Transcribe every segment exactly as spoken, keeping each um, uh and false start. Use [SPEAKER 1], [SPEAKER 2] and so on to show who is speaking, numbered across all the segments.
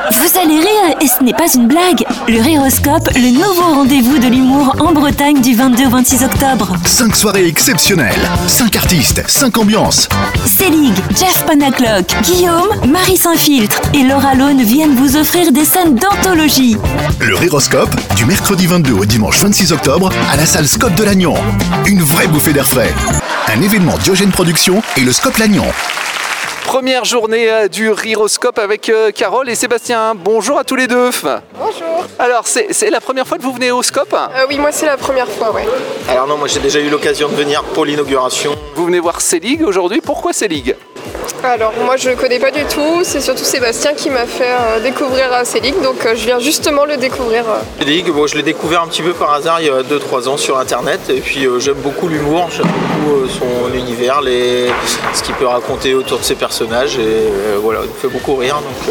[SPEAKER 1] Vous allez rire et ce n'est pas une blague. Le Riroscope, le nouveau rendez-vous de l'humour en Bretagne du vingt-deux au vingt-six octobre.
[SPEAKER 2] cinq soirées exceptionnelles, cinq artistes, cinq ambiances.
[SPEAKER 1] Selig, Jeff Panaclock, Guillaume, Marie Saint-Filtre et Laura Lone viennent vous offrir des scènes d'anthologie.
[SPEAKER 2] Le Riroscope, du mercredi vingt-deux au dimanche vingt-six octobre, à la salle Scott de Lannion. Une vraie bouffée d'air frais. Un événement Diogène Productions et le Scott Lannion.
[SPEAKER 3] Première journée euh, du Riroscope avec euh, Carole et Sébastien. Bonjour à tous les deux.
[SPEAKER 4] Bonjour.
[SPEAKER 3] Alors, c'est, c'est la première fois que vous venez au Scope ?
[SPEAKER 4] Euh, oui, moi c'est la première fois, ouais.
[SPEAKER 5] Alors non, moi j'ai déjà eu l'occasion de venir pour l'inauguration.
[SPEAKER 3] Vous venez voir Selig aujourd'hui. Pourquoi Selig ?
[SPEAKER 4] Alors moi je connais pas du tout, c'est surtout Sébastien qui m'a fait euh, découvrir euh, Selig, donc euh, je viens justement le découvrir. Euh.
[SPEAKER 5] Selig, bon, je l'ai découvert un petit peu par hasard il y a deux trois ans sur internet, et puis euh, j'aime beaucoup l'humour, j'aime beaucoup euh, son univers, les... ce qu'il peut raconter autour de ses personnages, et euh, voilà, il me fait beaucoup rire, donc euh,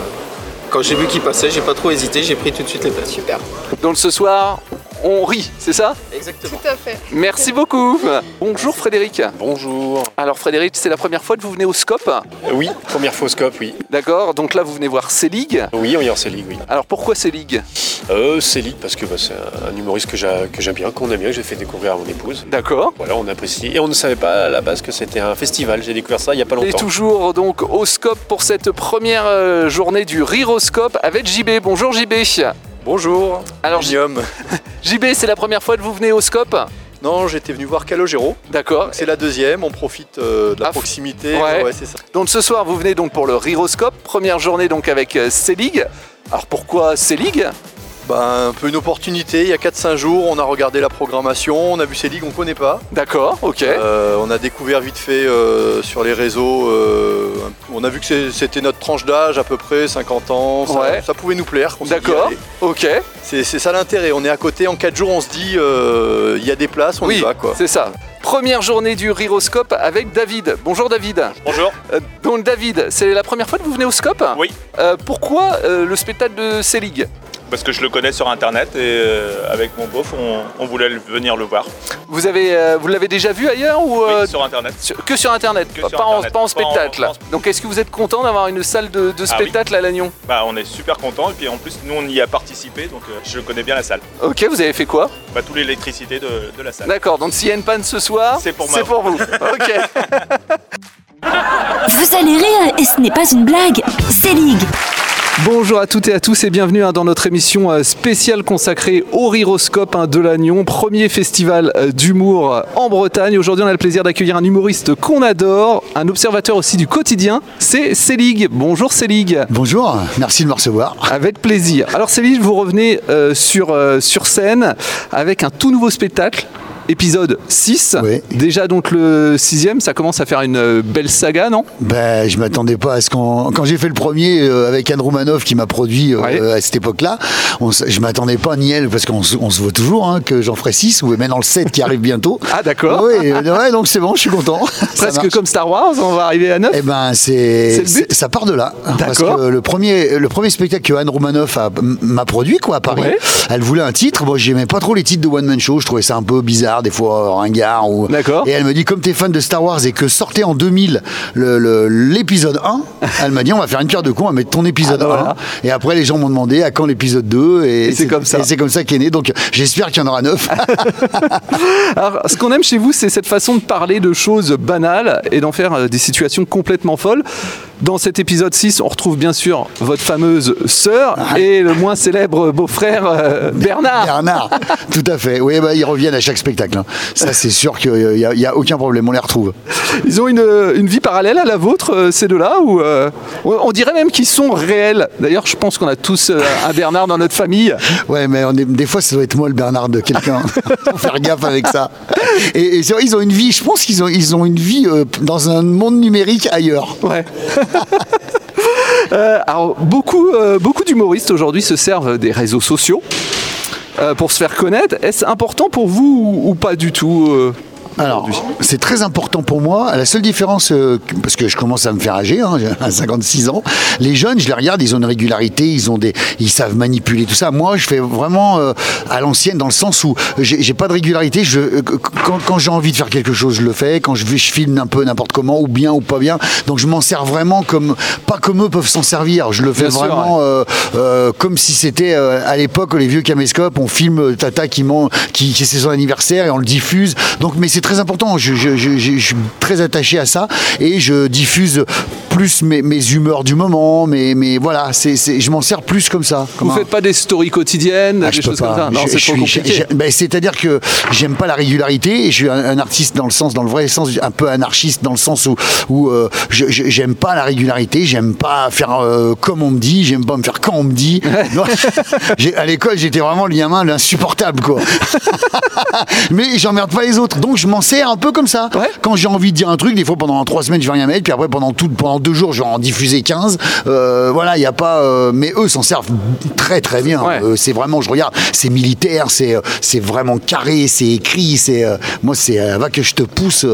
[SPEAKER 5] quand j'ai vu qu'il passait, j'ai pas trop hésité, j'ai pris tout de suite les places.
[SPEAKER 4] Super.
[SPEAKER 3] Donc ce soir, on rit, c'est ça ?
[SPEAKER 5] Exactement.
[SPEAKER 4] Tout à fait.
[SPEAKER 3] Merci beaucoup. Bonjour Frédéric.
[SPEAKER 6] Bonjour.
[SPEAKER 3] Alors Frédéric, c'est la première fois que vous venez au Scope ?
[SPEAKER 6] Euh, oui, première fois au Scope, oui.
[SPEAKER 3] D'accord, donc là vous venez voir Selig.
[SPEAKER 6] Oui, on y est en Selig, oui.
[SPEAKER 3] Alors pourquoi Selig ?
[SPEAKER 6] Euh, Selig, parce que bah, c'est un humoriste que, j'ai, que j'aime bien, qu'on aime bien, que j'ai fait découvrir à mon épouse.
[SPEAKER 3] D'accord.
[SPEAKER 6] Voilà, on apprécie. Et on ne savait pas à la base que c'était un festival. J'ai découvert ça il n'y a pas
[SPEAKER 3] Et
[SPEAKER 6] longtemps.
[SPEAKER 3] toujours donc au Scope pour cette première euh, journée du Riroscope avec J B. Bonjour J B.
[SPEAKER 7] Bonjour,
[SPEAKER 3] Alors,
[SPEAKER 7] Guillaume.
[SPEAKER 3] J B, c'est la première fois que vous venez au Scope ?
[SPEAKER 7] Non, j'étais venu voir Calogero.
[SPEAKER 3] D'accord.
[SPEAKER 7] C'est la deuxième, on profite euh, de la
[SPEAKER 3] Ah,
[SPEAKER 7] proximité.
[SPEAKER 3] ouais.
[SPEAKER 7] c'est ça.
[SPEAKER 3] Donc ce soir, vous venez donc pour le Riroscope, première journée donc avec euh, Selig. Alors pourquoi Selig ?
[SPEAKER 7] Ben, un peu une opportunité, il y a quatre cinq jours, on a regardé la programmation, on a vu ces ligues, on ne connaît pas.
[SPEAKER 3] D'accord, ok.
[SPEAKER 7] Euh, on a découvert vite fait euh, sur les réseaux, euh, on a vu que c'est- c'était notre tranche d'âge à peu près, cinquante ans, ça,
[SPEAKER 3] Ouais.
[SPEAKER 7] ça pouvait nous plaire. On s'est dit,
[SPEAKER 3] D'accord,
[SPEAKER 7] allez.
[SPEAKER 3] ok.
[SPEAKER 7] C'est c'est ça l'intérêt, on est à côté, en quatre jours on se dit, euh, il y a des places, on
[SPEAKER 3] oui,
[SPEAKER 7] y va quoi.
[SPEAKER 3] c'est ça. Première journée du Riroscope avec David. Bonjour David.
[SPEAKER 8] Bonjour.
[SPEAKER 3] Euh, donc David, c'est la première fois que vous venez au Scope ?
[SPEAKER 8] Oui.
[SPEAKER 3] Euh, pourquoi euh, le spectacle de Selig ?
[SPEAKER 8] Parce que je le connais sur internet et euh, avec mon beauf on, on voulait le- venir le voir.
[SPEAKER 3] Vous, avez, euh, vous l'avez déjà vu ailleurs ou euh,
[SPEAKER 8] Oui, sur internet.
[SPEAKER 3] sur- que sur internet,
[SPEAKER 8] Que
[SPEAKER 3] pas,
[SPEAKER 8] sur
[SPEAKER 3] pas en,
[SPEAKER 8] Internet.
[SPEAKER 3] pas en
[SPEAKER 8] Pas en-
[SPEAKER 3] spectacle.
[SPEAKER 8] pas en-
[SPEAKER 3] Donc est-ce que vous êtes content d'avoir une salle de, de
[SPEAKER 8] Ah oui.
[SPEAKER 3] spectacle à Lannion ?
[SPEAKER 8] Bah, on est super contents et puis en plus nous on y a participé donc euh, je connais bien la salle.
[SPEAKER 3] Ok, vous avez fait quoi ?
[SPEAKER 8] Bah, toute l'électricité de, de la salle.
[SPEAKER 3] D'accord, donc s'il y a une panne ce soir,
[SPEAKER 8] C'est pour moi.
[SPEAKER 3] c'est pour vous. Ok.
[SPEAKER 1] Vous allez rire et ce n'est pas une blague. Selig.
[SPEAKER 3] Bonjour à toutes et à tous et bienvenue hein, dans notre émission euh, spéciale consacrée au Riroscope hein, de Lannion, premier festival euh, d'humour euh, en Bretagne. Aujourd'hui, on a le plaisir d'accueillir un humoriste qu'on adore, un observateur aussi du quotidien, c'est Selig. Bonjour Selig.
[SPEAKER 9] Bonjour, merci de me recevoir.
[SPEAKER 3] Avec plaisir. Alors Selig, vous revenez euh, sur, euh, sur scène avec un tout nouveau spectacle. Épisode six,
[SPEAKER 9] Oui.
[SPEAKER 3] déjà donc le sixième, ça commence à faire une euh, belle saga, non ?
[SPEAKER 9] Ben, je m'attendais pas à ce qu'on. Quand j'ai fait le premier euh, avec Anne Roumanoff qui m'a produit euh,
[SPEAKER 3] Ouais.
[SPEAKER 9] à cette époque-là, on s- je m'attendais pas ni elle, parce qu'on se- on se voit toujours, hein, que j'en ferai six, ou même dans le sept qui arrive bientôt.
[SPEAKER 3] Ah d'accord.
[SPEAKER 9] Oui, euh, ouais, donc c'est bon, je suis content. Ça
[SPEAKER 3] Presque
[SPEAKER 9] marche.
[SPEAKER 3] comme Star Wars, on va arriver à neuf.
[SPEAKER 9] Eh ben,
[SPEAKER 3] C'est
[SPEAKER 9] c'est,
[SPEAKER 3] le but
[SPEAKER 9] c'est- ça part de là. Parce
[SPEAKER 3] D'accord.
[SPEAKER 9] que le premier, le premier spectacle que Anne Roumanoff a- m'a produit, quoi, à Paris,
[SPEAKER 3] Ouais.
[SPEAKER 9] elle voulait un titre. Moi, j'aimais pas trop les titres de One Man Show. Je trouvais ça un peu bizarre, des fois, ringard. Ou...
[SPEAKER 3] D'accord.
[SPEAKER 9] Et elle me dit, comme t'es fan de Star Wars et que sortait en deux mille le, le- l'épisode un, elle m'a dit, on va faire une pierre de coups, on va mettre ton épisode
[SPEAKER 3] Ah, bah voilà.
[SPEAKER 9] un. Et après, les gens m'ont demandé à quand l'épisode deux. Et,
[SPEAKER 3] Et c'est comme ça.
[SPEAKER 9] Et c'est comme ça qu'est né. Donc, j'espère qu'il y en aura neuf.
[SPEAKER 3] Alors, ce qu'on aime chez vous, c'est cette façon de parler de choses banales et d'en faire euh, des situations complètement folles. Dans cet épisode six, on retrouve bien sûr votre fameuse sœur et le moins célèbre beau-frère euh, Bernard.
[SPEAKER 9] Bernard, tout à fait. Oui, bah, ils reviennent à chaque spectacle. hein. Ça, c'est sûr qu'il n'y a, il y a aucun problème, on les retrouve.
[SPEAKER 3] Ils ont une, une vie parallèle à la vôtre, euh, ces deux-là, ou euh, on on dirait même qu'ils sont réels. D'ailleurs, je pense qu'on a tous euh, un Bernard dans notre famille.
[SPEAKER 9] Ouais, mais on est- des fois, ça doit être moi le Bernard de quelqu'un. Faut faire gaffe avec ça. Et, et c'est vrai, ils ont une vie, je pense qu'ils ont, ils ont une vie euh, dans un monde numérique ailleurs.
[SPEAKER 3] Ouais. Euh, alors, beaucoup, euh, beaucoup d'humoristes aujourd'hui se servent des réseaux sociaux euh, pour se faire connaître. Est-ce important pour vous ou, ou pas du tout euh aujourd'hui?
[SPEAKER 9] Alors, c'est très important pour moi. La seule différence, euh, parce que je commence à me faire âgé, hein, j'ai cinquante-six ans, les jeunes, je les regarde, ils ont une régularité, ils, ont des, ils savent manipuler tout ça. Moi, je fais vraiment euh, à l'ancienne, dans le sens où j'ai, j'ai pas de régularité. Je, euh, quand, quand j'ai envie de faire quelque chose, je le fais. Quand je, je filme un peu n'importe comment, ou bien ou pas bien. Donc, je m'en sers vraiment comme, pas comme eux peuvent s'en servir. Je le fais
[SPEAKER 3] Bien
[SPEAKER 9] vraiment
[SPEAKER 3] sûr, ouais.
[SPEAKER 9] euh, euh, comme si c'était euh, à l'époque, les vieux caméscopes, on filme Tata qui, man, qui, qui c'est son anniversaire et on le diffuse. Donc, mais c'est très important. Je, je, je, je, je suis très attaché à ça et je diffuse plus mes, mes humeurs du moment. Mais, mais voilà, c'est, c'est, je m'en sers plus comme ça. Comme
[SPEAKER 3] Vous
[SPEAKER 9] un...
[SPEAKER 3] faites pas des stories quotidiennes,
[SPEAKER 9] Ah,
[SPEAKER 3] des
[SPEAKER 9] je peux
[SPEAKER 3] choses
[SPEAKER 9] pas.
[SPEAKER 3] comme ça? Non,
[SPEAKER 9] Je-
[SPEAKER 3] c'est
[SPEAKER 9] je
[SPEAKER 3] trop
[SPEAKER 9] suis-
[SPEAKER 3] compliqué.
[SPEAKER 9] j'ai- ben, c'est-à-dire que j'aime pas la régularité et je suis un, un artiste dans le sens, dans le vrai sens, un peu anarchiste dans le sens où, où euh, je, je- j'aime pas la régularité, j'aime pas faire euh, comme on me dit, j'aime pas me faire quand on me dit. Non, j'ai- à l'école, j'étais vraiment le gamin l'insupportable, quoi. Mais j'emmerde pas les autres, donc je m'en sers un peu comme ça.
[SPEAKER 3] Ouais.
[SPEAKER 9] Quand j'ai envie de dire un truc, des fois pendant trois semaines, je vais rien mettre, puis après pendant tout, pendant deux jours, je vais en diffuser quinze. Euh, voilà, il y a pas. euh, mais eux s'en servent très très bien.
[SPEAKER 3] Ouais.
[SPEAKER 9] Euh, c'est vraiment, je regarde, c'est militaire, c'est euh, c'est vraiment carré, c'est écrit, c'est euh, moi c'est euh, va que je te pousse.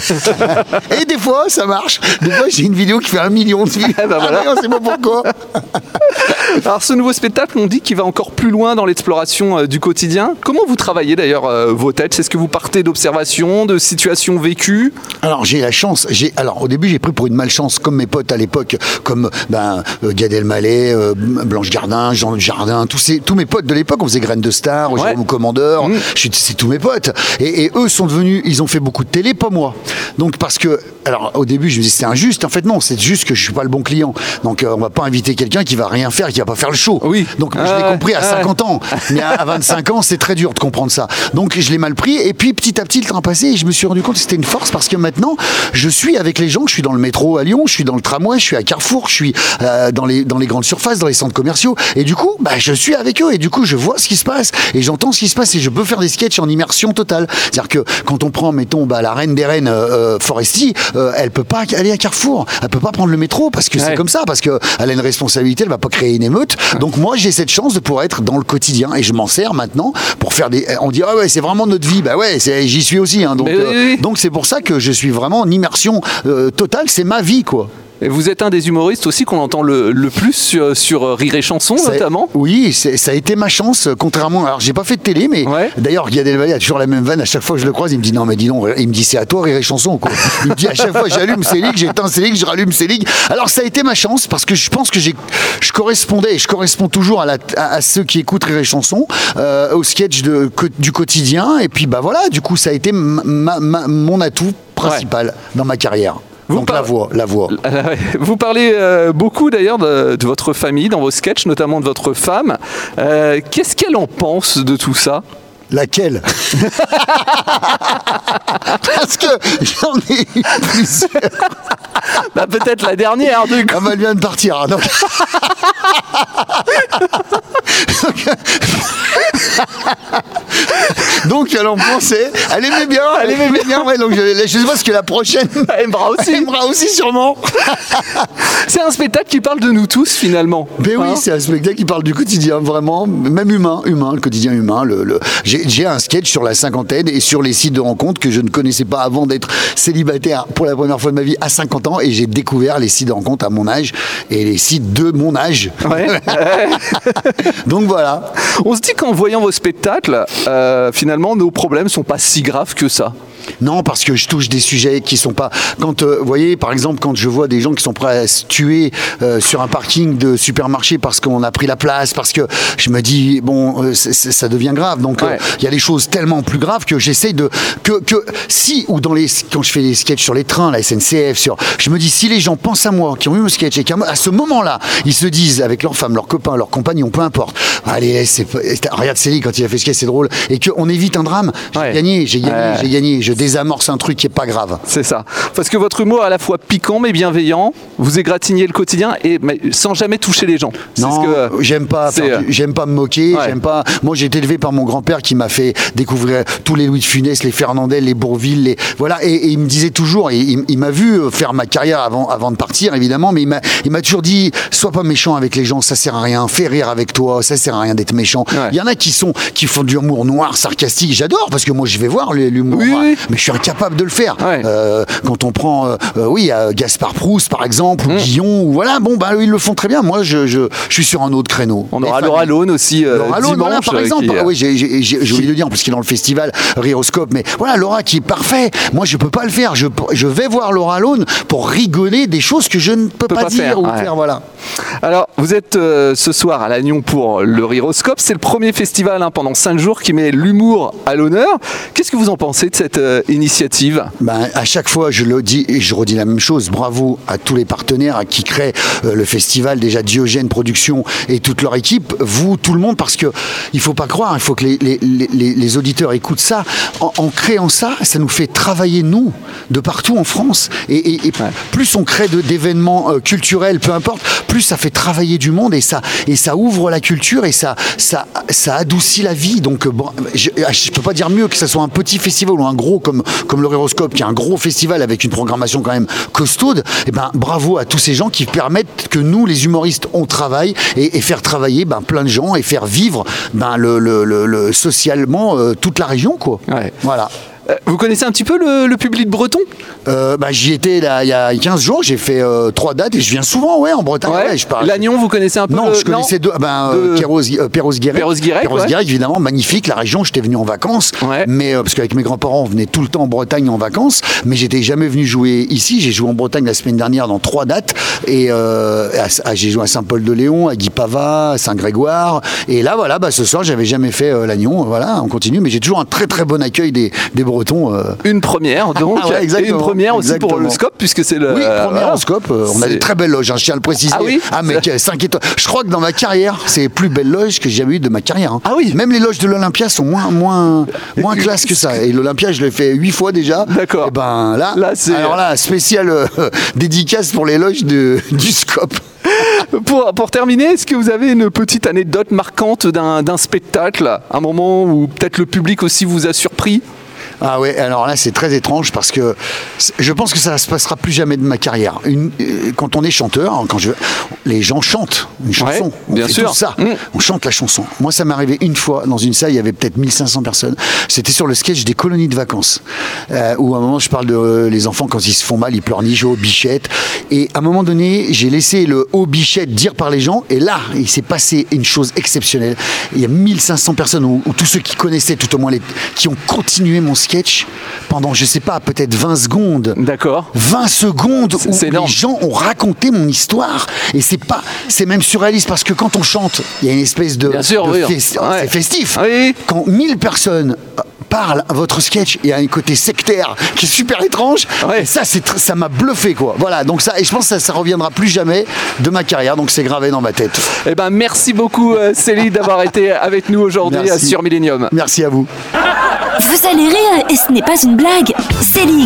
[SPEAKER 9] Et des fois ça marche. Des fois j'ai une vidéo qui fait un million de vues.
[SPEAKER 3] Eh ben voilà.
[SPEAKER 9] Ah, mais on sait pas pourquoi.
[SPEAKER 3] Alors ce nouveau spectacle, on dit qu'il va encore plus loin dans l'exploration euh, du quotidien. Comment vous travaillez d'ailleurs euh, vos têtes? Est-ce que vous partez d'observations, de situations vécues?
[SPEAKER 9] Alors j'ai la chance. J'ai alors au début j'ai pris pour une malchance comme mes potes à l'époque, comme ben euh, Gad Elmaleh, euh, Blanche Gardin, Jean Jardin, tous ces tous mes potes de l'époque. On faisait Graines de Star,
[SPEAKER 3] Ouais.
[SPEAKER 9] Jérôme Commandeur.
[SPEAKER 3] Mmh.
[SPEAKER 9] Je suis- c'est tous mes potes. Et, et eux sont devenus, ils ont fait beaucoup de télé, pas moi. Donc parce que alors au début je me disais c'est injuste. En fait non, c'est juste que je suis pas le bon client. Donc euh, on va pas inviter quelqu'un qui va rien faire, qui va pas faire le show.
[SPEAKER 3] Oui.
[SPEAKER 9] Donc moi,
[SPEAKER 3] Ah
[SPEAKER 9] je l'ai
[SPEAKER 3] ouais,
[SPEAKER 9] compris à
[SPEAKER 3] ah ouais.
[SPEAKER 9] cinquante ans. Mais à, à vingt-cinq ans c'est très dur de comprendre ça. Donc je l'ai mal pris. Et puis petit à petit le temps a passé et je me suis rendu compte que c'était une force parce que maintenant je suis avec les gens. Je suis dans le métro à Lyon, je suis dans le tramway, je suis à Carrefour, je suis euh, dans les dans les grandes surfaces, dans les centres commerciaux. Et du coup bah je suis avec eux et du coup je vois ce qui se passe et j'entends ce qui se passe et je peux faire des sketchs en immersion totale. C'est-à-dire que quand on prend mettons bah, la reine des reines euh, Foresti, euh, elle peut pas aller à Carrefour, elle peut pas prendre le métro parce que
[SPEAKER 3] Ouais.
[SPEAKER 9] c'est comme ça, parce que elle a une responsabilité, elle va pas créer une émeute. Donc moi j'ai cette chance de pouvoir être dans le quotidien et je m'en sers maintenant pour faire des. On dit ah ouais c'est vraiment notre vie, bah ouais c'est- j'y suis aussi. Hein, donc
[SPEAKER 3] Mais oui,
[SPEAKER 9] euh,
[SPEAKER 3] oui.
[SPEAKER 9] donc c'est pour ça que je suis vraiment en immersion euh, totale, c'est ma vie quoi.
[SPEAKER 3] Et vous êtes un des humoristes aussi qu'on entend le, le plus sur, sur euh, Rire et Chanson
[SPEAKER 9] Ça-
[SPEAKER 3] notamment.
[SPEAKER 9] Oui, c'est- ça a été ma chance, euh, contrairement. Alors, j'ai pas fait de télé, mais
[SPEAKER 3] Ouais.
[SPEAKER 9] d'ailleurs, Gad Elmaleh a toujours la même vanne. À chaque fois que je le croise, il me dit non, mais dis donc, il me dit c'est à toi, Rire et Chanson, quoi. Il me dit à chaque fois, j'allume Célig, j'éteins Célig, je rallume Célig. Alors, ça a été ma chance parce que je pense que j'ai, je correspondais, et je corresponds toujours à, la, à, à ceux qui écoutent Rire et Chanson, euh, au sketch de, que- du quotidien. Et puis, bah voilà, du coup, ça a été ma- ma- ma- mon atout principal dans ma carrière.
[SPEAKER 3] Vous
[SPEAKER 9] Donc, la
[SPEAKER 3] parlez-
[SPEAKER 9] voix, la voix.
[SPEAKER 3] Euh, ouais. Vous parlez euh, beaucoup d'ailleurs de, de votre famille dans vos sketchs, notamment de votre femme. Euh, Qu'est-ce qu'elle en pense de tout ça?
[SPEAKER 9] Laquelle? Parce que j'en ai eu plusieurs.
[SPEAKER 3] Bah, peut-être la dernière du coup.
[SPEAKER 9] Ah bah, elle vient de partir. hein, donc... donc elle en pensait. Elle aimait bien. Elle aimait bien. Ouais, donc je, je sais pas ce que la prochaine.
[SPEAKER 3] Elle aimera aussi.
[SPEAKER 9] Elle aimera aussi sûrement.
[SPEAKER 3] C'est un spectacle qui parle de nous tous finalement.
[SPEAKER 9] Mais oui,
[SPEAKER 3] Hein?
[SPEAKER 9] c'est un spectacle qui parle du quotidien, vraiment, même humain, humain, le quotidien humain. Le, le... J'ai, j'ai un sketch sur la cinquantaine et sur les sites de rencontres que je ne connaissais pas avant d'être célibataire pour la première fois de ma vie à cinquante ans, et j'ai découvert les sites de rencontres à mon âge et les sites de mon âge.
[SPEAKER 3] Ouais.
[SPEAKER 9] Donc voilà.
[SPEAKER 3] On se dit qu'en voyant vos spectacles, euh, finalement, nos problèmes sont pas si graves que ça.
[SPEAKER 9] Non, parce que je touche des sujets qui sont pas. Quand, euh, vous voyez, par exemple, quand je vois des gens qui sont prêts à se tuer euh, sur un parking de supermarché parce qu'on a pris la place, parce que je me dis bon, euh, c'est- c'est- ça devient grave. Donc, il
[SPEAKER 3] Ouais.
[SPEAKER 9] y a des choses tellement plus graves que j'essaie de que que si ou dans les quand je fais des sketchs sur les trains, la S N C F, sur, je me dis si les gens pensent à moi, qui ont eu mon sketch et qu'à à ce moment-là, ils se disent avec leur femme, leur copain, leur compagnon, peu importe. Allez, c'est pas- regarde Céline quand il a fait ce sketch, c'est drôle, et qu'on évite un drame. J'ai
[SPEAKER 3] Ouais.
[SPEAKER 9] gagné, j'ai gagné,
[SPEAKER 3] Ouais.
[SPEAKER 9] j'ai gagné. Je désamorce un truc qui est pas grave.
[SPEAKER 3] C'est ça. Parce que votre humour est à la fois piquant mais bienveillant, vous égratignez le quotidien et mais sans jamais toucher les gens. C'est
[SPEAKER 9] Non,
[SPEAKER 3] ce que, euh,
[SPEAKER 9] j'aime pas,
[SPEAKER 3] c'est,
[SPEAKER 9] faire
[SPEAKER 3] euh,
[SPEAKER 9] du- j'aime pas me moquer,
[SPEAKER 3] Ouais.
[SPEAKER 9] j'aime pas. Moi, j'ai été élevé par mon grand-père qui m'a fait découvrir tous les Louis de Funès, les Fernandel, les Bourville, les voilà. Et, et il me disait toujours, et il, il m'a vu faire ma carrière avant, avant de partir, évidemment, mais il m'a, il m'a toujours dit, sois pas méchant avec les gens, ça sert à rien. Fais rire avec toi, ça sert à rien d'être méchant. Il
[SPEAKER 3] Ouais.
[SPEAKER 9] y en a qui sont, qui font du humour noir, sarcastique. J'adore parce que moi, je vais voir l'humour
[SPEAKER 3] Oui,
[SPEAKER 9] noir.
[SPEAKER 3] oui.
[SPEAKER 9] mais je suis incapable de le faire.
[SPEAKER 3] Ouais.
[SPEAKER 9] Euh, quand on prend, euh, euh, oui, euh, Gaspard Proust par exemple, ou mmh. Guillon, ou voilà, bon, bah, ils le font très bien. Moi, je, je, je suis sur un autre créneau.
[SPEAKER 3] On aura Laura Lone aussi euh,
[SPEAKER 9] Laura
[SPEAKER 3] dimanche.
[SPEAKER 9] Lone, voilà, par exemple.
[SPEAKER 3] Qui,
[SPEAKER 9] ah, oui, j'ai, j'ai, j'ai, j'ai oublié de le dire parce qu'il est dans le festival Ryroscope, mais voilà, Laura qui est parfait. Moi, je peux pas le faire. Je, je vais voir Laura Lone pour rigoler des choses que je ne peux, peux pas, pas dire faire, ou ouais. faire, voilà.
[SPEAKER 3] Alors, vous êtes euh, ce soir à Lannion pour le Ryroscope. C'est le premier festival hein, pendant cinq jours qui met l'humour à l'honneur. Qu'est-ce que vous en pensez de cette euh, initiative ?
[SPEAKER 9] Ben, à chaque fois, je le dis et je redis la même chose. Bravo à tous les partenaires qui créent euh, le festival, déjà Diogène Productions et toute leur équipe. Vous, tout le monde, parce que il faut pas croire, il faut que les, les, les, les auditeurs écoutent ça. En, en créant ça, ça nous fait travailler nous de partout en France. Et, et, et ouais. plus on crée de, d'événements euh, culturels, peu importe, plus ça fait travailler du monde et ça, et ça ouvre la culture et ça, ça, ça adoucit la vie. Donc, bon, je ne peux pas dire mieux que ce soit un petit festival ou un gros comme, comme le Ryroscope, qui est un gros festival avec une programmation quand même costaude. Et ben, bravo à tous ces gens qui permettent que nous, les humoristes, on travaille et, et faire travailler ben, plein de gens et faire vivre ben, le, le, le, le, socialement euh, toute la région, quoi.
[SPEAKER 3] Ouais.
[SPEAKER 9] Voilà.
[SPEAKER 3] Vous connaissez un petit peu le, le public breton ?
[SPEAKER 9] euh, bah, J'y étais là, il y a quinze jours, j'ai fait euh, trois dates et je viens souvent ouais, en Bretagne.
[SPEAKER 3] Ouais.
[SPEAKER 9] Ouais, je parle.
[SPEAKER 3] Lannion, vous connaissez un peu
[SPEAKER 9] Non,
[SPEAKER 3] le...
[SPEAKER 9] je connaissais deux. Ben,
[SPEAKER 3] de...
[SPEAKER 9] euh, Perros-Guirec.
[SPEAKER 3] Perros-Guirec,
[SPEAKER 9] Perros-Guirec,
[SPEAKER 3] ouais.
[SPEAKER 9] évidemment, magnifique. La région, j'étais venu en vacances. Ouais. Mais, euh, parce qu'avec mes grands-parents, on venait tout le temps en Bretagne en vacances. Mais j'étais jamais venu jouer ici. J'ai joué en Bretagne la semaine dernière dans trois dates. Et euh, à, à, j'ai joué à Saint-Paul-de-Léon, à Guipava, à Saint-Grégoire. Et là, voilà, bah, ce soir, j'avais jamais fait euh, Lannion. Voilà, on continue. Mais j'ai toujours un très très bon accueil des, des Bretons. Euh...
[SPEAKER 3] Une première, donc.
[SPEAKER 9] Ah ouais,
[SPEAKER 3] et une première aussi
[SPEAKER 9] exactement.
[SPEAKER 3] pour le Scope, puisque c'est le.
[SPEAKER 9] Oui, première
[SPEAKER 3] euh,
[SPEAKER 9] au Scope. Euh, on a des très belles loges, hein, je tiens à le préciser.
[SPEAKER 3] Ah oui
[SPEAKER 9] Ah, mais cinq étoiles. Je crois que dans ma carrière, c'est les plus belles loges que j'ai jamais eues de ma carrière. Hein.
[SPEAKER 3] Ah oui.
[SPEAKER 9] Même les loges de l'Olympia sont moins, moins, moins classe que ça. Et l'Olympia, je l'ai fait huit fois déjà.
[SPEAKER 3] D'accord.
[SPEAKER 9] Et ben là,
[SPEAKER 3] là c'est...
[SPEAKER 9] alors là, spécial euh, dédicace pour les loges de, du Scope.
[SPEAKER 3] Pour, pour terminer, est-ce que vous avez une petite anecdote marquante d'un, d'un spectacle, un moment où peut-être le public aussi vous a surpris ?
[SPEAKER 9] Ah ouais, alors là c'est très étrange parce que je pense que ça ne se passera plus jamais de ma carrière. Une, euh, quand on est chanteur, quand je, les gens chantent une chanson.
[SPEAKER 3] Ouais,
[SPEAKER 9] on
[SPEAKER 3] bien
[SPEAKER 9] fait
[SPEAKER 3] sûr.
[SPEAKER 9] Tout ça.
[SPEAKER 3] Mmh.
[SPEAKER 9] On chante la chanson. Moi ça m'est arrivé une fois dans une salle, il y avait peut-être mille cinq cents personnes. C'était sur le sketch des colonies de vacances. Euh, où à un moment je parle de euh, les enfants quand ils se font mal, ils pleurnichent aux bichettes. Et à un moment donné, j'ai laissé le haut bichette dire par les gens. Et là, il s'est passé une chose exceptionnelle. Il y a mille cinq cents personnes, ou, ou tous ceux qui connaissaient tout au moins, les, qui ont continué mon sketch pendant, je sais pas, peut-être vingt secondes.
[SPEAKER 3] D'accord.
[SPEAKER 9] vingt secondes
[SPEAKER 3] c'est,
[SPEAKER 9] où
[SPEAKER 3] c'est
[SPEAKER 9] les gens ont raconté mon histoire. Et c'est pas, c'est même surréaliste parce que quand on chante, il y a une espèce de,
[SPEAKER 3] Bien sûr,
[SPEAKER 9] de
[SPEAKER 3] oui.
[SPEAKER 9] fest...
[SPEAKER 3] ouais.
[SPEAKER 9] c'est festif.
[SPEAKER 3] Oui.
[SPEAKER 9] Quand mille personnes parlent à votre sketch, il y a un côté sectaire qui est super étrange. Ouais. Et ça, c'est tr- ça m'a bluffé, quoi. Voilà. Donc ça, et je pense que ça, ça reviendra plus jamais de ma carrière. Donc c'est gravé dans ma tête.
[SPEAKER 3] Eh ben, merci beaucoup, euh, Célie, d'avoir été avec nous aujourd'hui merci. Sur Millennium.
[SPEAKER 9] Merci à vous.
[SPEAKER 1] Vous allez rire et ce n'est pas une blague. Selig.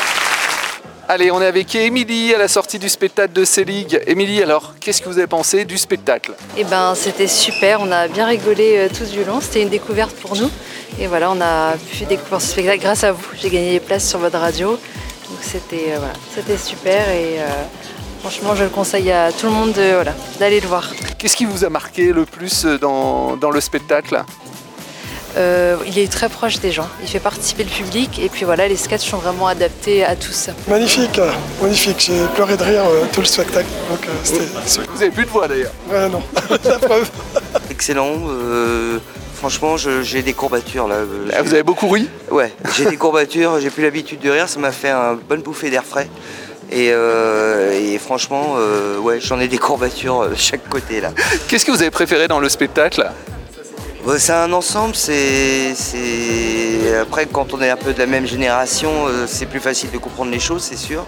[SPEAKER 3] Allez, on est avec Émilie à la sortie du spectacle de Selig. Émilie, alors, qu'est-ce que vous avez pensé du spectacle ?
[SPEAKER 10] Eh ben, c'était super. On a bien rigolé euh, tous du long. C'était une découverte pour nous. Et voilà, on a pu découvrir ce spectacle grâce à vous. J'ai gagné des places sur votre radio. Donc c'était, euh, voilà, c'était super et euh, franchement, je le conseille à tout le monde de, voilà, d'aller le voir.
[SPEAKER 3] Qu'est-ce qui vous a marqué le plus dans, dans le spectacle ?
[SPEAKER 10] Euh, il est très proche des gens, il fait participer le public et puis voilà, les sketchs sont vraiment adaptés à tous.
[SPEAKER 11] Magnifique, magnifique, j'ai pleuré de rire euh, tout le spectacle. Donc, euh, c'était...
[SPEAKER 3] Vous avez plus de voix d'ailleurs ?
[SPEAKER 11] Ouais, non, la preuve.
[SPEAKER 12] Excellent, euh, franchement je, j'ai des courbatures là.
[SPEAKER 3] Ah, vous avez beaucoup ri ?
[SPEAKER 12] Ouais, j'ai des courbatures, j'ai plus l'habitude de rire, ça m'a fait une bonne bouffée d'air frais. Et, euh, et franchement, euh, ouais, j'en ai des courbatures de chaque côté là.
[SPEAKER 3] Qu'est-ce que vous avez préféré dans le spectacle ?
[SPEAKER 12] C'est un ensemble, c'est, c'est... Après quand on est un peu de la même génération, c'est plus facile de comprendre les choses, c'est sûr.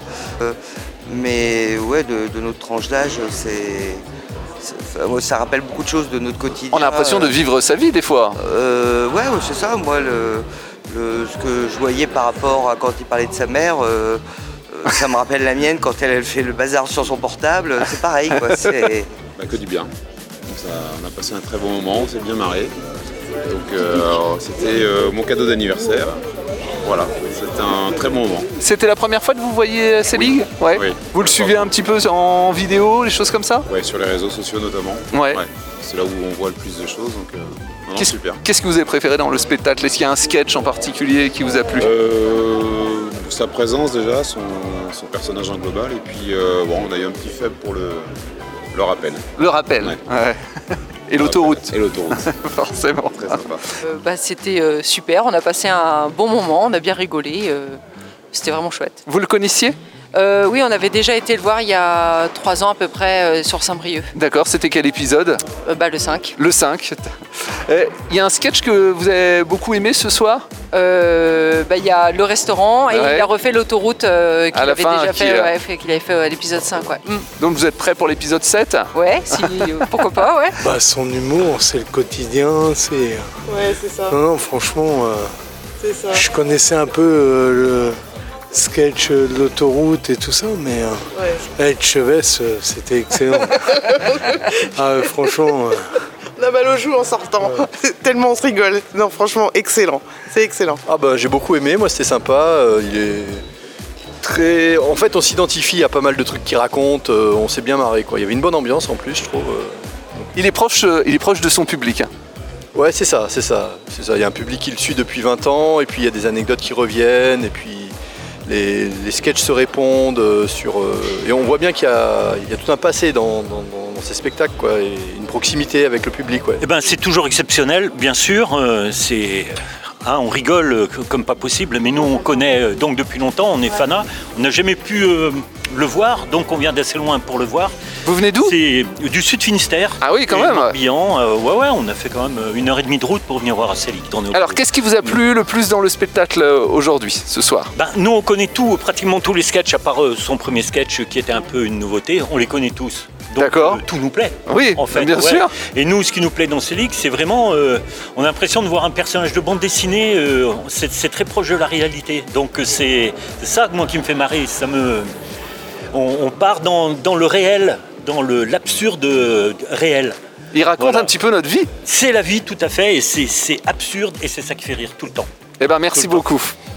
[SPEAKER 12] Mais ouais, de, de notre tranche d'âge, c'est... c'est... ça rappelle beaucoup de choses de notre quotidien.
[SPEAKER 3] On a l'impression de vivre sa vie des fois.
[SPEAKER 12] Euh, ouais, ouais, c'est ça. Moi, le, le, ce que je voyais par rapport à quand il parlait de sa mère, euh, ça me rappelle la mienne quand elle, elle fait le bazar sur son portable. C'est pareil, quoi. C'est...
[SPEAKER 13] Bah, que du bien. Ça, on a passé un très bon moment, on s'est bien marré. Donc euh, c'était euh, mon cadeau d'anniversaire. voilà, c'était un très bon moment.
[SPEAKER 3] C'était la première fois que vous voyez Selig ? Ouais.
[SPEAKER 13] Oui.
[SPEAKER 3] Vous le suivez un petit peu en vidéo, les choses comme ça ?
[SPEAKER 13] Oui, sur les réseaux sociaux notamment.
[SPEAKER 3] Ouais.
[SPEAKER 13] Ouais. C'est là où on voit le plus de choses, donc euh, non,
[SPEAKER 3] Qu'est-ce,
[SPEAKER 13] super.
[SPEAKER 3] Qu'est-ce que vous avez préféré dans le spectacle ? Est-ce qu'il y a un sketch en particulier qui vous a plu ?
[SPEAKER 13] euh, Sa présence déjà, son, son personnage en global, et puis euh, bon, on a eu un petit faible pour le, le rappel.
[SPEAKER 3] Le rappel, ouais. ouais. Et l'autoroute.
[SPEAKER 13] Et l'autoroute.
[SPEAKER 3] Forcément.
[SPEAKER 13] Très sympa.
[SPEAKER 14] Euh, bah, c'était euh, super, on a passé un bon moment, on a bien rigolé, euh, c'était vraiment chouette.
[SPEAKER 3] Vous le connaissiez ?
[SPEAKER 14] euh, Oui, on avait déjà été le voir il y a trois ans à peu près euh, sur Saint-Brieuc.
[SPEAKER 3] D'accord, c'était quel épisode ?
[SPEAKER 14] euh, bah, Le cinq.
[SPEAKER 3] Le cinq. Il y a un sketch que vous avez beaucoup aimé ce soir ?
[SPEAKER 14] euh, bah, Il y a le restaurant et
[SPEAKER 3] ouais.
[SPEAKER 14] il a refait l'autoroute euh, qu'il, avait
[SPEAKER 3] fin,
[SPEAKER 14] déjà
[SPEAKER 3] qui,
[SPEAKER 14] fait,
[SPEAKER 3] euh...
[SPEAKER 14] ouais, fait, qu'il avait fait à l'épisode cinq. Ouais. Mm.
[SPEAKER 3] Donc vous êtes prêts pour l'épisode sept ?
[SPEAKER 14] Ouais, si, pourquoi pas, ouais.
[SPEAKER 15] Bah, son humour, c'est le quotidien, c'est...
[SPEAKER 4] Ouais, c'est ça.
[SPEAKER 15] Non, non, franchement, euh,
[SPEAKER 4] c'est ça.
[SPEAKER 15] Je connaissais un peu euh, le sketch de l'autoroute et tout ça, mais euh,
[SPEAKER 4] ouais.
[SPEAKER 15] avec Chevesse, euh, c'était excellent. ah, franchement... Euh...
[SPEAKER 16] La balle au joue en sortant, ouais. Tellement on se rigole. Non, franchement, excellent, c'est excellent.
[SPEAKER 7] Ah bah j'ai beaucoup aimé, moi c'était sympa, euh, il est très... En fait on s'identifie à pas mal de trucs qu'il raconte, euh, on s'est bien marré quoi. Il y avait une bonne ambiance en plus je trouve. Euh...
[SPEAKER 3] Il est proche, euh, il est proche de son public. Hein.
[SPEAKER 7] Ouais c'est ça, c'est ça, c'est ça. Il y a un public qui le suit depuis vingt ans et puis il y a des anecdotes qui reviennent et puis les, les sketchs se répondent euh, sur... Euh... Et on voit bien qu'il y a, il y a tout un passé dans, dans, dans ces spectacles quoi, et une proximité avec le public. Ouais.
[SPEAKER 17] Eh ben, c'est toujours exceptionnel, bien sûr. Euh, c'est... Hein, on rigole comme pas possible, mais nous on connaît donc depuis longtemps, on est fanat. On n'a jamais pu euh, le voir, donc on vient d'assez loin pour le voir.
[SPEAKER 3] Vous venez d'où ?
[SPEAKER 17] C'est du Sud Finistère.
[SPEAKER 3] Ah oui, quand même.
[SPEAKER 17] Morbihan. Euh, ouais, ouais, on a fait quand même une heure et demie de route pour venir voir Selig.
[SPEAKER 3] Alors, qu'est-ce qui vous a plu le plus dans le spectacle aujourd'hui, ce soir ?
[SPEAKER 17] Ben, nous, on connaît tout, pratiquement tous les sketchs, à part euh, son premier sketch qui était un peu une nouveauté. On les connaît tous. Donc,
[SPEAKER 3] D'accord.
[SPEAKER 17] Euh, tout nous plaît.
[SPEAKER 3] Oui,
[SPEAKER 17] en fait,
[SPEAKER 3] bien
[SPEAKER 17] ouais.
[SPEAKER 3] sûr.
[SPEAKER 17] Et nous, ce qui nous plaît dans Selig, c'est vraiment, euh, on a l'impression de voir un personnage de bande dessinée. Euh, c'est, c'est très proche de la réalité. Donc c'est, c'est ça, moi, qui me fait marrer. Ça me, on, on part dans, dans le réel, dans le, l'absurde réel.
[SPEAKER 3] Il raconte voilà. un petit peu notre vie.
[SPEAKER 17] C'est la vie, tout à fait, et c'est, c'est absurde, et c'est ça qui fait rire tout le temps.
[SPEAKER 3] Eh ben, merci beaucoup. Temps.